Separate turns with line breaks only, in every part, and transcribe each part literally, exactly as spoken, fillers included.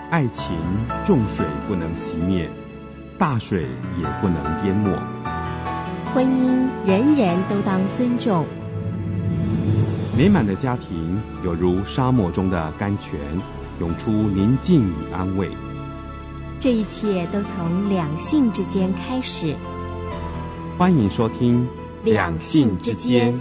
爱情重水不能熄灭，大水也不能淹没。
婚姻人人都当尊重。
美满的家庭有如沙漠中的甘泉，涌出宁静与安慰。
这一切都从两性之间开始。
欢迎收听《
两性之间》。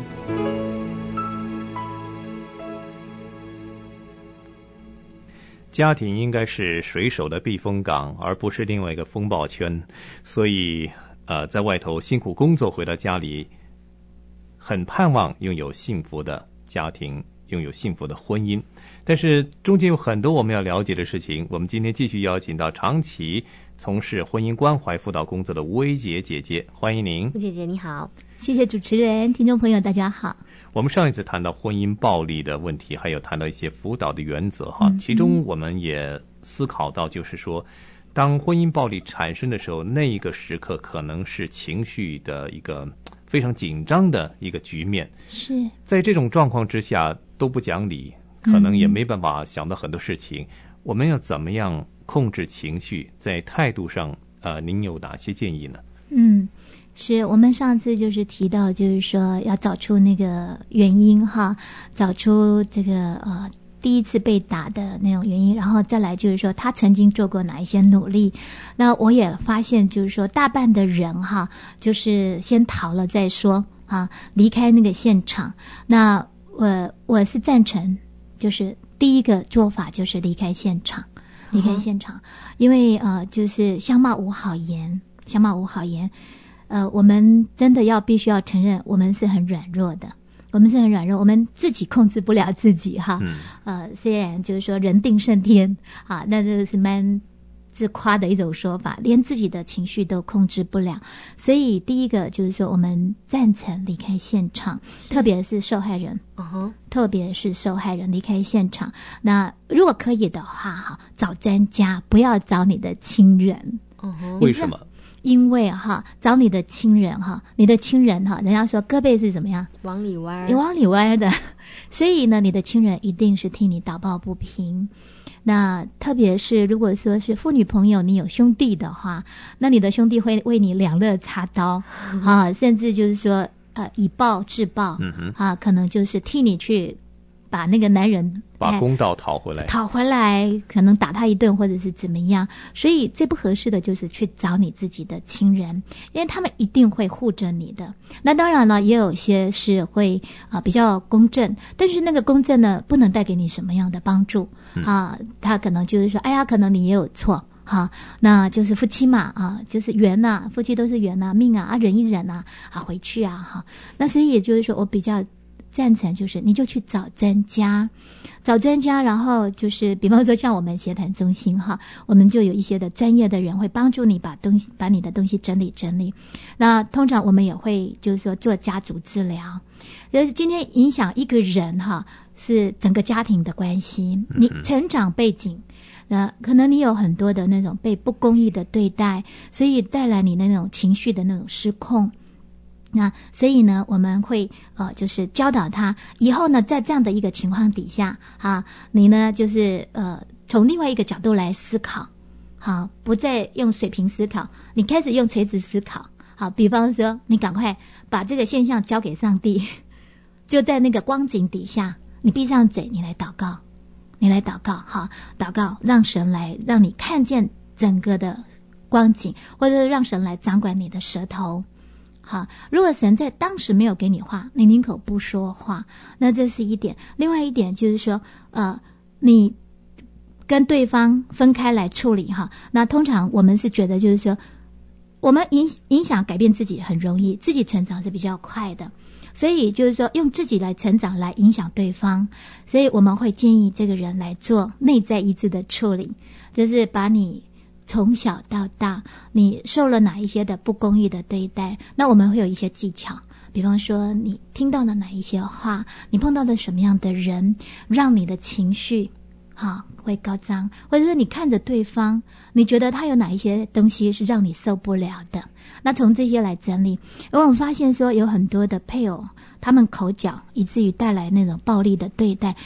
家庭应该是水手的避风港，而不是另外一个风暴圈。所以，呃，在外头辛苦工作，回到家里，很盼望拥有幸福的家庭，拥有幸福的婚姻。但是中间有很多我们要了解的事情。我们今天继续邀请到长期从事婚姻关怀辅导工作的吴薇洁姐姐，欢迎您。
吴姐姐你好。
谢谢主持人，听众朋友大家好。
我们上一次谈到婚姻暴力的问题，还有谈到一些辅导的原则哈、嗯，其中我们也思考到，就是说，当婚姻暴力产生的时候，那一个时刻可能是情绪的一个非常紧张的一个局面。
是
在这种状况之下都不讲理，可能也没办法想到很多事情。嗯、我们要怎么样控制情绪？在态度上，呃，您有哪些建议呢？
嗯。是我们上次就是提到，就是说要找出那个原因哈，找出这个呃第一次被打的那种原因，然后再来就是说他曾经做过哪一些努力。那我也发现就是说大半的人哈，就是先逃了再说啊，离开那个现场。那我我是赞成，就是第一个做法就是离开现场，离开现场，因为呃就是相貌无好言，相貌无好言。呃，我们真的要必须要承认，我们是很软弱的，我们是很软弱，我们自己控制不了自己哈。嗯、呃，虽然就是说人定胜天啊，那这是蛮自夸的一种说法，连自己的情绪都控制不了。所以第一个就是说，我们赞成离开现场，特别是受害人，嗯哼，特别是受害人离开现场。那如果可以的话，哈，找专家，不要找你的亲人。
嗯哼，为什么？
因为哈，找你的亲人哈，你的亲人哈，人家说胳膊是怎么样？
往里弯，
你往里弯的，所以呢，你的亲人一定是替你祷抱不平。那特别是如果说是妇女朋友，你有兄弟的话，那你的兄弟会为你两肋插刀、嗯、啊，甚至就是说呃以暴制暴、嗯、啊，可能就是替你去把那个男人
把公道讨回来，
讨回来，可能打他一顿或者是怎么样。所以最不合适的就是去找你自己的亲人，因为他们一定会护着你的。那当然了，也有些是会啊、呃、比较公正，但是那个公正呢，不能带给你什么样的帮助、嗯、啊。他可能就是说，哎呀，可能你也有错。哈，那就是夫妻嘛，啊，就是缘呐、啊，夫妻都是缘呐、啊，命啊，啊，忍一忍啊，啊，回去啊，哈。那所以也就是说，我比较赞成就是你就去找专家，找专家，然后就是比方说像我们协谈中心哈，我们就有一些的专业的人会帮助你把东西把你的东西整理整理。那通常我们也会就是说做家族治疗，就是今天影响一个人哈，是整个家庭的关系，你成长背景。那可能你有很多的那种被不公义的对待，所以带来你那种情绪的那种失控。那所以呢，我们会呃，就是教导他以后呢，在这样的一个情况底下，啊，你呢就是呃，从另外一个角度来思考，好，不再用水平思考，你开始用垂直思考。好，比方说，你赶快把这个现象交给上帝，就在那个光景底下，你闭上嘴，你来祷告，你来祷告，好，祷告，让神来让你看见整个的光景，或者是让神来掌管你的舌头。好，如果神在当时没有给你话，你宁可不说话，那这是一点。另外一点就是说，呃，你跟对方分开来处理哈。那通常我们是觉得就是说，我们影影响改变自己很容易，自己成长是比较快的，所以就是说用自己来成长来影响对方，所以我们会建议这个人来做内在医治的处理，就是把你从小到大你受了哪一些的不公义的对待，那我们会有一些技巧，比方说你听到的哪一些话，你碰到的什么样的人，让你的情绪啊会高涨，或者说你看着对方，你觉得他有哪一些东西是让你受不了的，那从这些来整理。而我们发现说有很多的配偶他们口角以至于带来那种暴力的对待，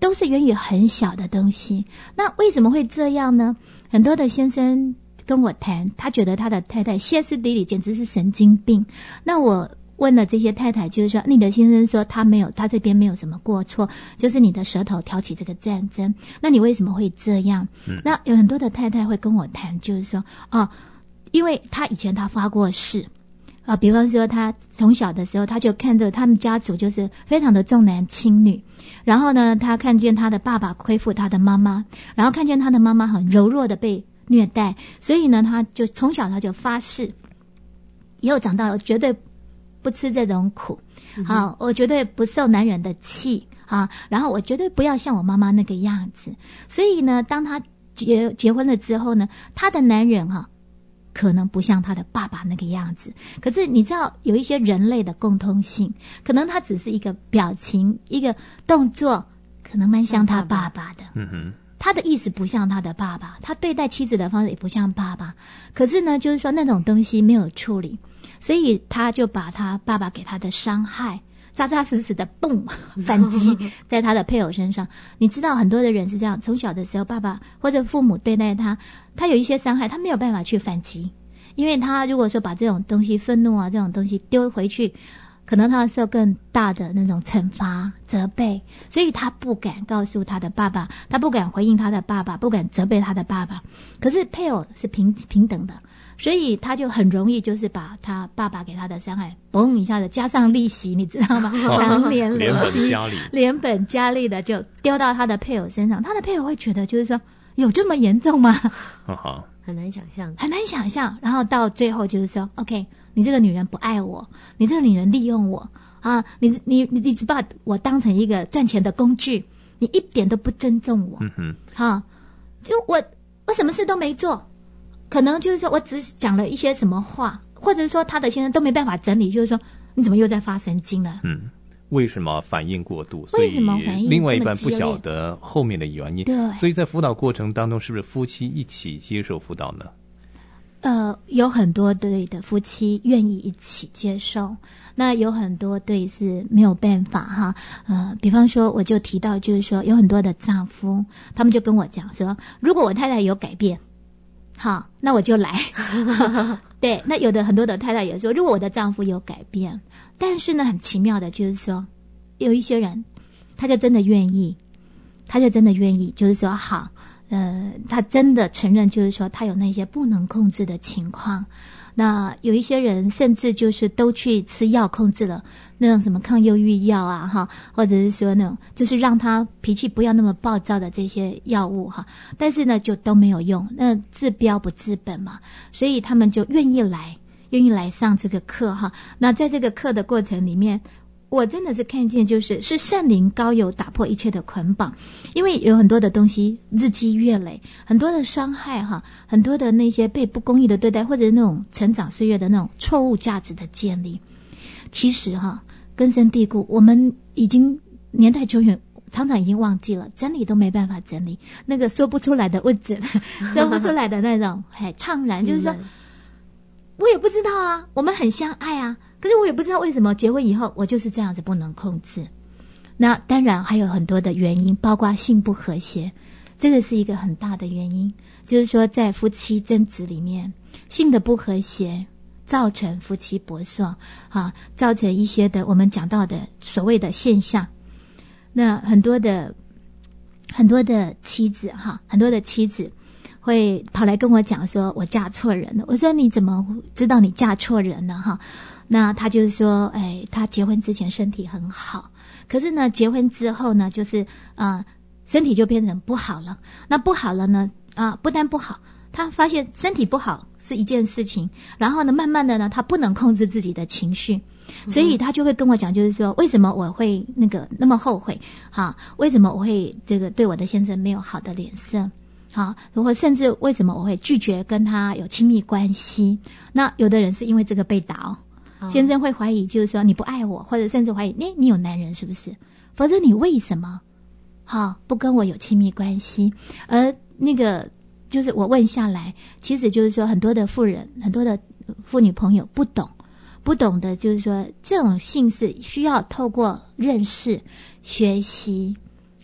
都是源于很小的东西。那为什么会这样呢？很多的先生跟我谈，他觉得他的太太歇斯底里，简直是神经病。那我问了这些太太，就是说你的先生说他没有，他这边没有什么过错，就是你的舌头挑起这个战争，那你为什么会这样？嗯、那有很多的太太会跟我谈，就是说哦，因为他以前他发过誓啊，比方说他从小的时候他就看着他们家族就是非常的重男轻女，然后呢他看见他的爸爸亏负他的妈妈，然后看见他的妈妈很柔弱的被虐待，所以呢他就从小他就发誓，以后长大了绝对不吃这种苦，好、啊，我绝对不受男人的气啊，然后我绝对不要像我妈妈那个样子。所以呢当他结结婚了之后呢，他的男人哈、啊可能不像他的爸爸那个样子，可是你知道有一些人类的共通性，可能他只是一个表情一个动作可能蛮像他爸爸的，嗯哼，他的意思不像他的爸爸，他对待妻子的方式也不像爸爸，可是呢就是说那种东西没有处理，所以他就把他爸爸给他的伤害扎扎实实的蹦反击在他的配偶身上。你知道很多的人是这样，从小的时候爸爸或者父母对待他，他有一些伤害他没有办法去反击，因为他如果说把这种东西愤怒啊这种东西丢回去，可能他受更大的那种惩罚责备，所以他不敢告诉他的爸爸，他不敢回应他的爸爸，不敢责备他的爸爸。可是配偶是平平等的，所以他就很容易就是把他爸爸给他的伤害嘣一下子加上利息，你知道吗？常年累积连本加厉的就丢到他的配偶身上，他的配偶会觉得就是说有这么严重吗？
很难想象，
很难想象。然后到最后就是说 OK， 你这个女人不爱我，你这个女人利用我啊，你你你你只把我当成一个赚钱的工具，你一点都不尊重我。嗯哼，哈，就我我什么事都没做，可能就是说我只讲了一些什么话，或者说他的先生都没办法整理，就是说你怎么又在发神经了？
嗯，为什么反应过度？
为什么反应
另外一半不晓得后面的原因。
对，
所以在辅导过程当中，是不是夫妻一起接受辅导呢？
呃，有很多对的夫妻愿意一起接受，那有很多对是没有办法哈。呃，比方说我就提到就是说有很多的丈夫，他们就跟我讲说，如果我太太有改变，好，那我就来。对，那有的很多的太太也说，如果我的丈夫有改变，但是呢很奇妙的就是说有一些人他就真的愿意，他就真的愿意就是说好，呃，他真的承认就是说他有那些不能控制的情况。那有一些人甚至就是都去吃药控制了，那种什么抗忧郁药啊哈，或者是说那种就是让他脾气不要那么暴躁的这些药物哈，但是呢就都没有用，那治标不治本嘛，所以他们就愿意来愿意来上这个课哈。那在这个课的过程里面，我真的是看见就是是圣灵膏油打破一切的捆绑，因为有很多的东西日积月累，很多的伤害哈，很多的那些被不公义的对待，或者那种成长岁月的那种错误价值的建立，其实哈根深蒂固，我们已经年代久远，常常已经忘记了，整理都没办法整理，那个说不出来的物质，说不出来的那种哎怅然，就是说我也不知道啊，我们很相爱啊，可是我也不知道为什么结婚以后我就是这样子不能控制。那当然还有很多的原因，包括性不和谐，这个是一个很大的原因，就是说在夫妻争执里面，性的不和谐造成夫妻不爽啊，造成一些的我们讲到的所谓的现象。那很多的很多的妻子哈，很多的妻子会跑来跟我讲说我嫁错人了。我说你怎么知道你嫁错人了哈？那他就是说哎，他结婚之前身体很好，可是呢结婚之后呢就是啊、呃、身体就变成不好了。那不好了呢啊、呃、不但不好，他发现身体不好是一件事情，然后呢慢慢的呢他不能控制自己的情绪，所以他就会跟我讲，就是说为什么我会那个那么后悔哈？为什么我会这个对我的先生没有好的脸色？好，如果甚至为什么我会拒绝跟他有亲密关系？那有的人是因为这个被打哦，哦先生会怀疑，就是说你不爱我，或者甚至怀疑你你有男人是不是？否则你为什么好不跟我有亲密关系？而那个就是我问下来，其实就是说很多的妇人，很多的妇女朋友不懂，不懂的就是说这种性是需要透过认识、学习。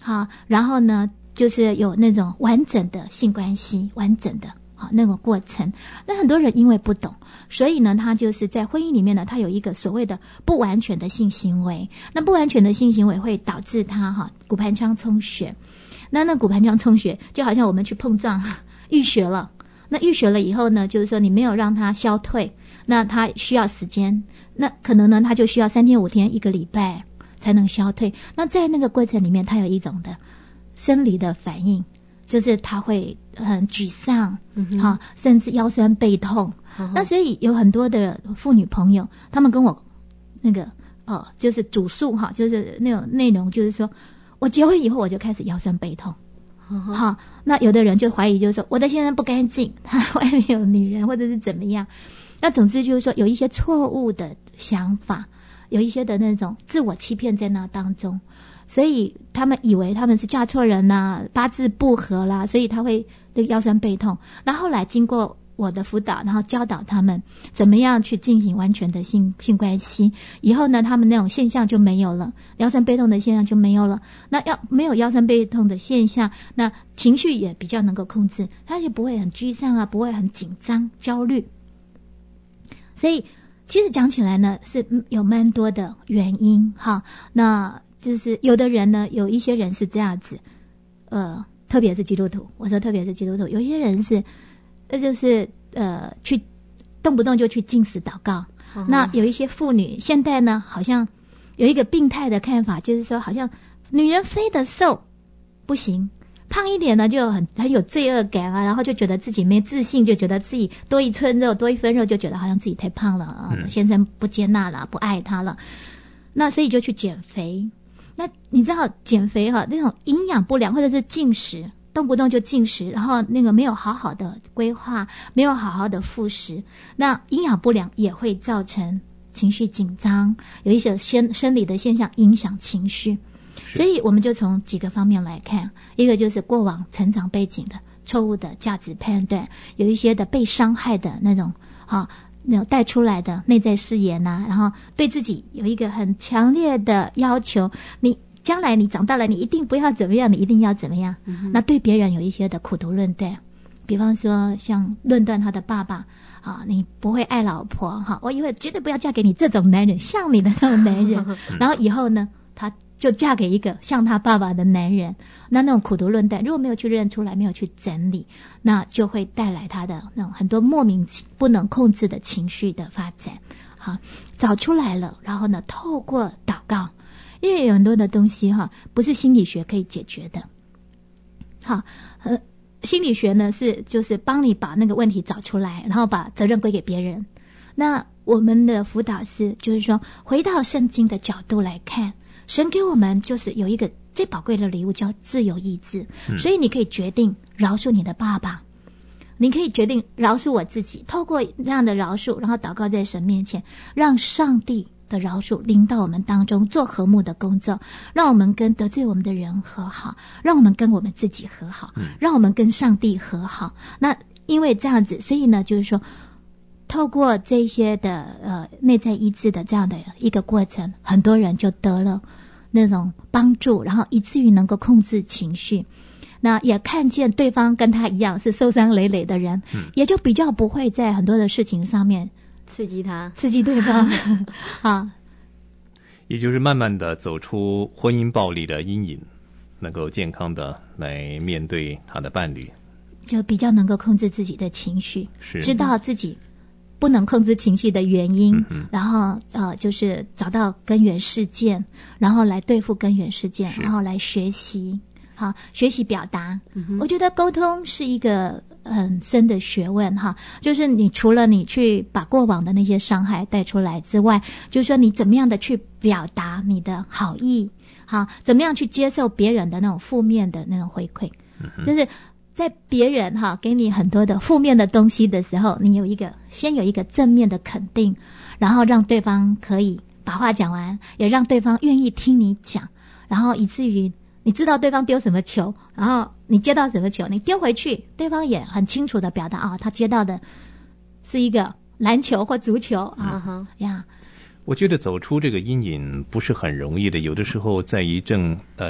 好，然后呢就是有那种完整的性关系，完整的好那个过程。那很多人因为不懂，所以呢他就是在婚姻里面呢，他有一个所谓的不完全的性行为。那不完全的性行为会导致他哈骨盆腔充血。那那骨盆腔充血就好像我们去碰撞淤血了，那淤血了以后呢，就是说你没有让它消退，那它需要时间，那可能呢它就需要三天五天一个礼拜才能消退。那在那个过程里面，它有一种的生理的反应，就是他会很沮丧，嗯啊，甚至腰酸背痛。嗯、那所以有很多的妇女朋友，他们跟我那个哦，就是主诉哈，就是那种内容，就是说我结婚以后我就开始腰酸背痛。嗯、好，那有的人就怀疑，就是说我的先生不干净，他外面有女人，或者是怎么样。那总之就是说有一些错误的想法，有一些的那种自我欺骗在那当中。所以他们以为他们是嫁错人啦，八字不合啦，所以他会这个腰酸背痛。那后来经过我的辅导，然后教导他们怎么样去进行完全的性性关系，以后呢，他们那种现象就没有了，腰酸背痛的现象就没有了。那要没有腰酸背痛的现象，那情绪也比较能够控制，他就不会很沮丧啊，不会很紧张、焦虑。所以其实讲起来呢，是有蛮多的原因哈。那就是有的人呢，有一些人是这样子，呃，特别是基督徒，我说特别是基督徒，有些人是，那就是呃，去动不动就去禁食祷告。Uh-huh. 那有一些妇女，现在呢，好像有一个病态的看法，就是说，好像女人非得瘦不行，胖一点呢就很很有罪恶感啊，然后就觉得自己没自信，就觉得自己多一寸肉多一分肉，就觉得好像自己太胖了啊，嗯、先生不接纳了，不爱他了，那所以就去减肥。那你知道减肥哈，那种营养不良或者是进食，动不动就进食，然后那个没有好好的规划，没有好好的复食，那营养不良也会造成情绪紧张，有一些生生理的现象影响情绪。所以我们就从几个方面来看，一个就是过往成长背景的错误的价值判断，有一些的被伤害的那种啊。那种带出来的内在誓言呐、啊，然后对自己有一个很强烈的要求，你将来你长大了，你一定不要怎么样，你一定要怎么样。嗯、那对别人有一些的苦毒论断，比方说像论断他的爸爸啊，你不会爱老婆哈，我以后绝对不要嫁给你这种男人，像你的这种男人。然后以后呢，他就嫁给一个像他爸爸的男人，那那种苦毒论断如果没有去认出来，没有去整理，那就会带来他的那种很多莫名不能控制的情绪的发展。好，找出来了，然后呢，透过祷告，因为有很多的东西哈，不是心理学可以解决的。好，呃，心理学呢是就是帮你把那个问题找出来，然后把责任归给别人。那我们的辅导是就是说，回到圣经的角度来看。神给我们就是有一个最宝贵的礼物，叫自由意志、嗯、所以你可以决定饶恕你的爸爸，你可以决定饶恕我自己，透过这样的饶恕，然后祷告在神面前，让上帝的饶恕临到我们当中，做和睦的工作，让我们跟得罪我们的人和好，让我们跟我们自己和好、嗯、让我们跟上帝和好。那因为这样子，所以呢就是说透过这些的呃内在医治的这样的一个过程，很多人就得了那种帮助，然后以至于能够控制情绪。那也看见对方跟他一样是受伤累累的人、嗯、也就比较不会在很多的事情上面
刺激他
刺激对方啊，
也就是慢慢的走出婚姻暴力的阴影，能够健康的来面对他的伴侣，
就比较能够控制自己的情绪，知道自己不能控制情绪的原因、嗯、然后呃，就是找到根源事件，然后来对付根源事件，然后来学习，好，学习表达、嗯、我觉得沟通是一个很深的学问哈，就是你除了你去把过往的那些伤害带出来之外，就是说你怎么样的去表达你的好意，好，怎么样去接受别人的那种负面的那种回馈、嗯、就是在别人哈给你很多的负面的东西的时候，你有一个先有一个正面的肯定，然后让对方可以把话讲完，也让对方愿意听你讲，然后以至于你知道对方丢什么球，然后你接到什么球，你丢回去，对方也很清楚的表达啊、哦，他接到的是一个篮球或足球啊哈呀。
我觉得走出这个阴影不是很容易的，有的时候在一阵呃。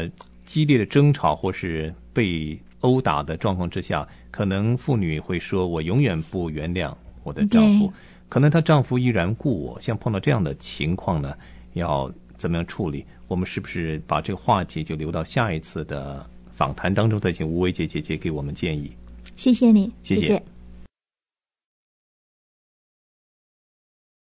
激烈的争吵或是被殴打的状况之下，可能妇女会说我永远不原谅我的丈夫，可能她丈夫依然故我。像碰到这样的情况呢，要怎么样处理？我们是不是把这个话题就留到下一次的访谈当中再请吴薇姐姐姐给我们建议？
谢谢你，
谢谢。
谢谢。